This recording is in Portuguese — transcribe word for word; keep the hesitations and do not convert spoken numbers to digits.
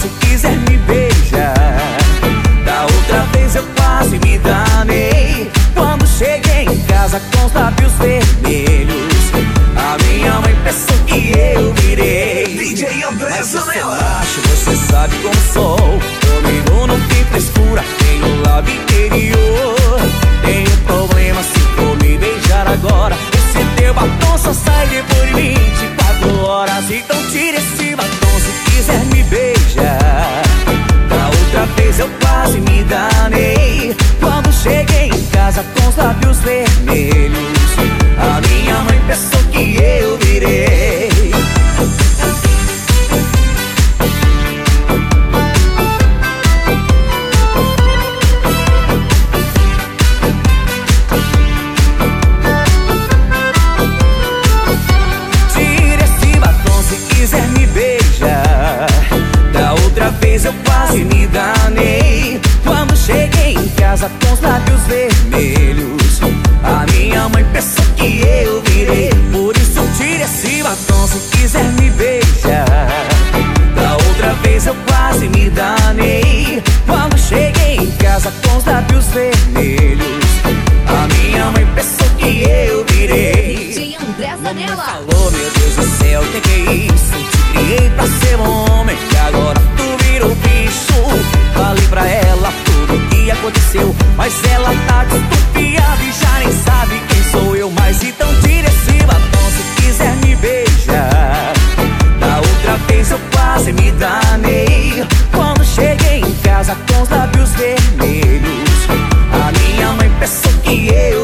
se quiser me beijar. Da outra vez eu quase me danei quando cheguei em casa com os lábios vermelhos. A minha mãe pensou que eu virei D J André Zanella. Você sabe como sou, comigo não tem frescura, tenho lábio interior. Tenho problema se for me beijar agora. Esse teu batom só sai depois de vinte e quatro horas. Então tira esse batom se quiser me beijar. Da outra vez eu quase me danei quando cheguei em casa com os lábios vermelhos. A minha mãe pensou que eu virei. Tira esse batom se quiser me beijar. Da outra vez eu quase me danei quando cheguei em casa com os lábios vermelhos. A minha mãe pensou que eu virei. Por isso tira esse batom se quiser me beijar. Da outra vez eu quase me danei quando cheguei em casa com os lábios vermelhos. A minha mãe pensou que eu virei. D J André Zanella. Falou, meu Deus do céu, que que é isso? Te criei pra ser um homem e agora tu virou bicho. Falei pra ela tudo o que aconteceu, mas ela tá desconfiada e já nem sabe quem sou eu mais. Então tira esse batom se quiser me beijar. Da outra vez eu quase me danei quando cheguei em casa com os lábios vermelhos. A minha mãe pensou que eu